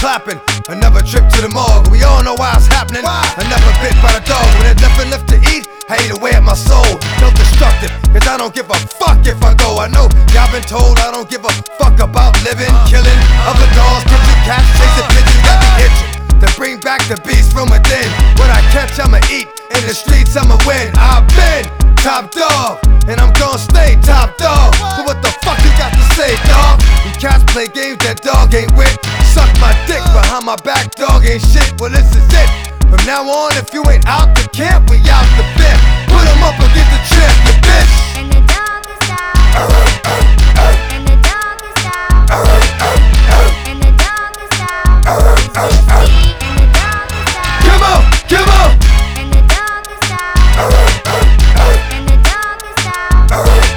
clapping. Another trip to the morgue, we all know why it's happening. Another bit by the dog, when there's nothing left to eat. I eat away at my soul, feel destructive, cause I don't give a fuck if I go. I know y'all been told I don't give a fuck about living, killing other dogs, catching cats, chasing pigeons, got me itching to bring back the beast from within. What I catch, I'ma eat, in the streets I'ma win. I've been top dog, and I'm gonna stay top dog. So what the fuck you got to say, dog? You cats play games that dog ain't with. Suck my dick behind my back, dog ain't shit. Well, this is it. From now on, if you ain't out the camp, we out the bit. Put 'em up and get the trip, you bitch. And the dog is out. And the dog is out. And the dog is out. And the dog is out. Come on, come on. And the dog is out. And the dog is out.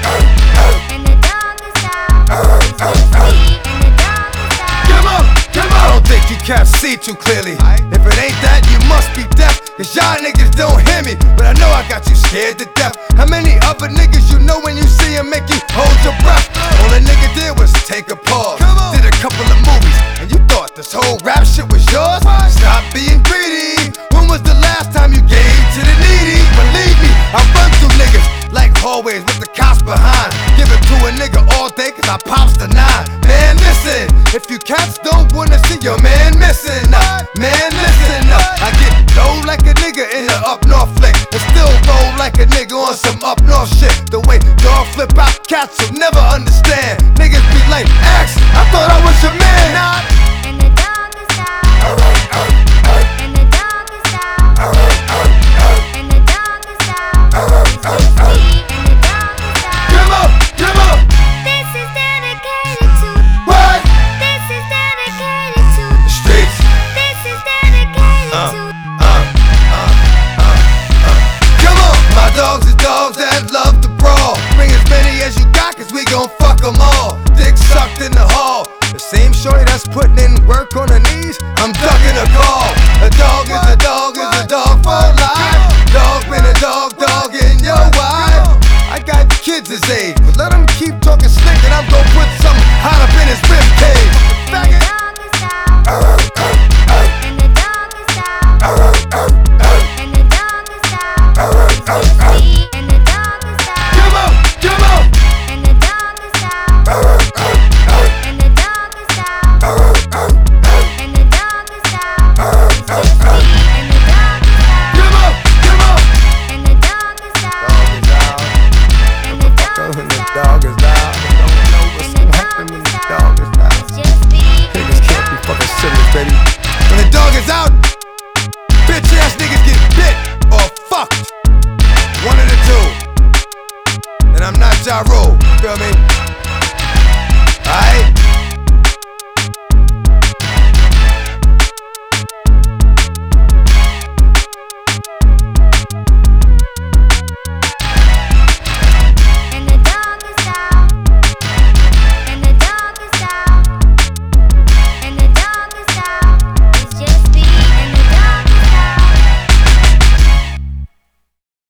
And the dog is out. And the dog is out. Come on, come on. I don't think you cats see too clearly. If it ain't that, you must be deaf. Cause y'all niggas don't hear me, but I know I got you scared to death. How many other niggas you know when you see him make you hold your breath? All a nigga did was take a pause, did a couple of movies, and you thought this whole rap shit was yours? Stop being greedy. When was the last time you gave to the needy? Believe me, I run through niggas like hallways with the cops behind. Give it to a nigga all day cause I pops the 9. Man, listen, if you cats don't wanna see your man missing, man, listen up. I get low like a nigga in the up north flick, and still roll like a nigga on some up north shit. The way dog flip out cats will never understand. Niggas be like, X, I thought I was your man, not. And the dog is out. And the dog is out. And the dog is out. And the dog is out. Come on, come on. This is dedicated to. What? This is dedicated to. The streets. This is dedicated to. Come on, my dogs is dogs that love to brawl. Bring as many as you got, cause we gon' fuck 'em all. Dick sucked in the hall. The same shorty that's putting in work on her knees, I'm ducking a call. A dog is a dog is a dog for life. Dog been a dog, dog in your wife. I got kids his age, but let him keep talking slick and I'm gon' put something hot up in his rib cage. And the dog is out. And the dog is out. And the dog is out. And the dog is out. Come on, come on. And the dog is out. And the dog is out. And the dog is out. And the dog is out. Come on, come on. And the dog is out. And the dog When is the out. dog is out, don't know what's gonna happen when the dog is out. Just be. Niggas can't be fucking serious, baby. When the dog is out, bitch ass niggas get bit or fucked. One of the two. And I'm not Ja Rule, feel me?